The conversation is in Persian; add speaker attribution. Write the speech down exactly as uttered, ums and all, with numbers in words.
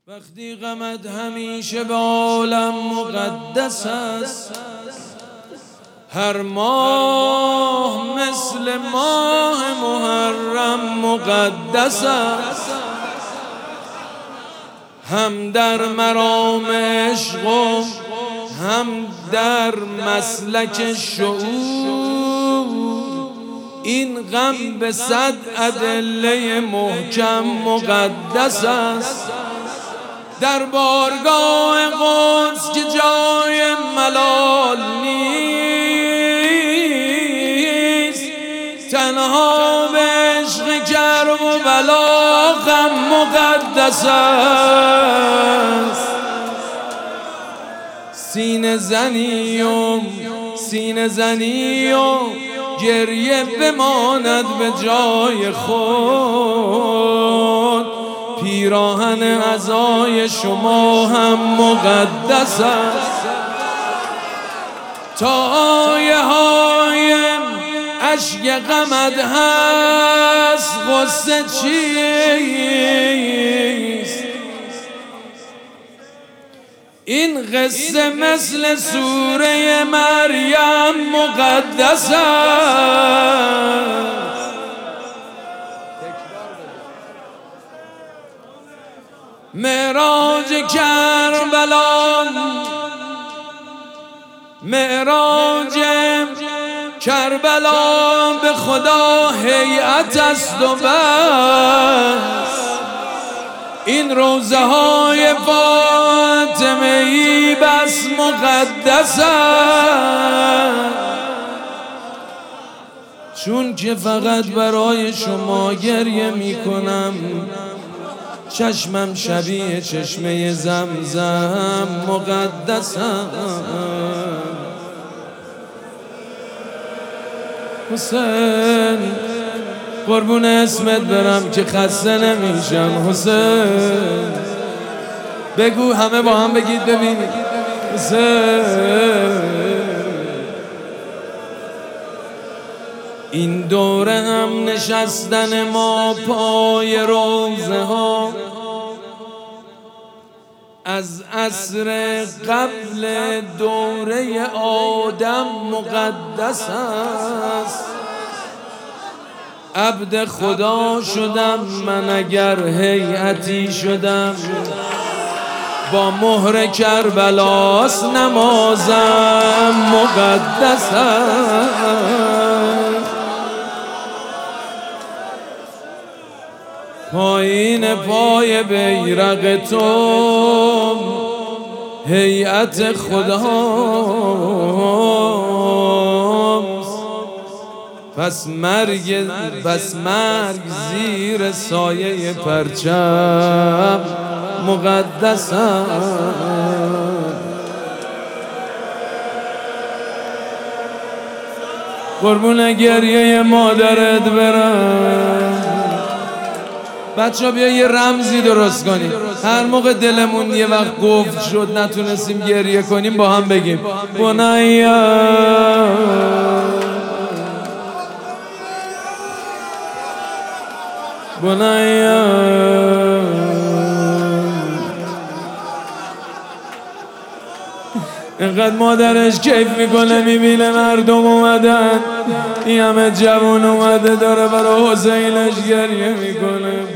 Speaker 1: وقتی غمت همیشه به عالم مقدس است، هر ماه مثل ماه محرم مقدس است. هم در مرام عشق و هم در مسلک شعور، این غم به صد ادله محکم مقدس است. در بارگاه قدس که جای ملال نیست، تنها به عشق کرب و بلا غم مقدس است. سینه زنی و سینه زنی و گریه بماند به جای خود، پیراهن عزای شما هم مقدس است. تا آیه های اشک غمت هست، غصه چیست؟ این قصه مثل سوره مریم مقدس است. معراج کربلا، معراج کربلا به خدا هیئت است و بس. این روزه های فاطمه ای بس مقدس است، چون که فقط برای شما گریه می کنم. چشمم شبیه چشمه زمزم مقدس است. حسین قربون اسمت برم که خسته نمیشم. حسین بگو، همه با هم بگید ببینید. حسین این دوره هم نشستن ما پای روزه ها، از عصر قبل دوره آدم مقدس است. عبد خدا شدم من اگر هیئتی شدم، با مهر کربلاس نمازم مقدس است. پایین پای بیرق تو هیئت خداست، پس مرگ پس مرگ زیر سایه پرچم مقدس است. قربون گریه مادرت برم. بچه ها بیا یه رمزی درست کنیم، هر موقع دلمون یه وقت گفت شد نتونستیم گریه کنیم با هم بگیم بنیا بنیا. اینقدر مادرش کیف میکنه میبینه مردم اومدن، این همه جوان اومده داره برای حسینش گریه میکنه.